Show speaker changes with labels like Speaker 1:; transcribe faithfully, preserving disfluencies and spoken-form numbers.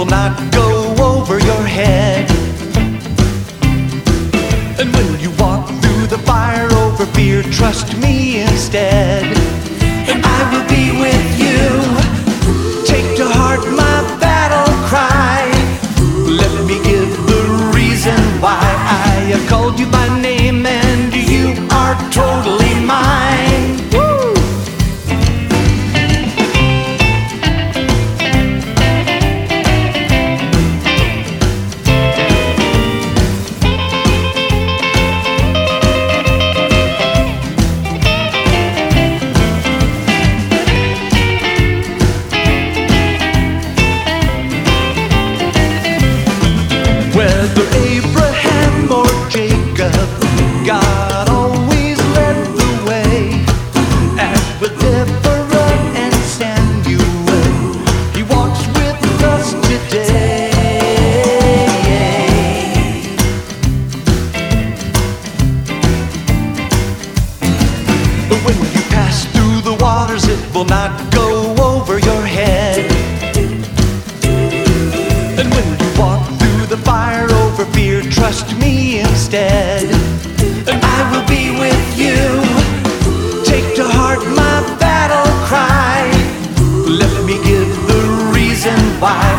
Speaker 1: will not go over your head. And when you walk through the fire over fear, trust me instead, and I will be with you. Take to heart my battle cry. Let me give the reason why I have called you by name, and you are totally mine. Woo! Whether Abraham or Jacob, God always led the way. As with Deborah and Samuel, He walks with us today. But when you pass through the waters, it will not go over your head. And when you walk through the fire over fear, trust me instead, and I will be with you. Take to heart my battle cry. Let me give the reason why